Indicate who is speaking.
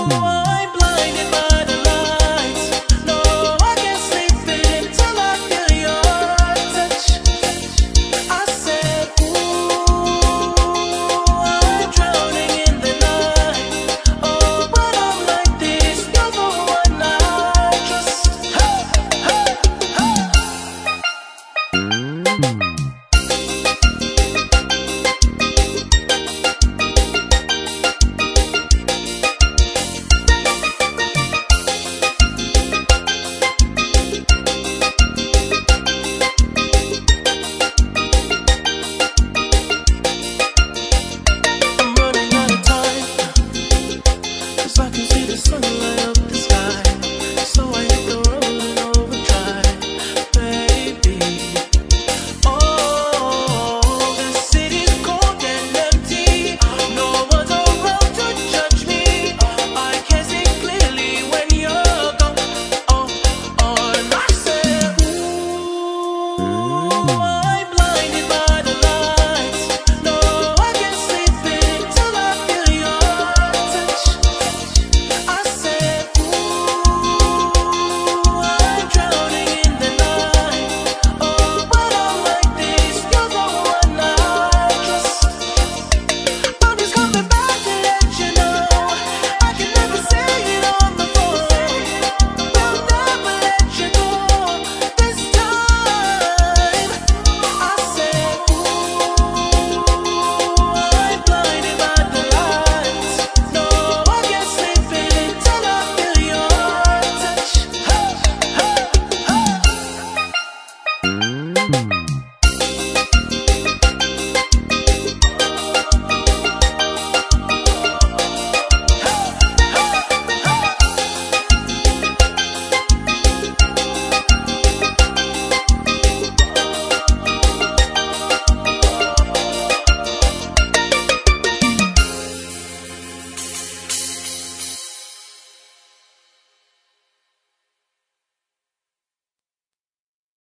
Speaker 1: I'm blinded by the lights. No, I can't sleep until I feel your touch. I said, ooh, I'm drowning in the night. Oh, but I'm like this, you're the one I trust. Hey, hey, I'm running out of time, 'cause I can see the sunlight.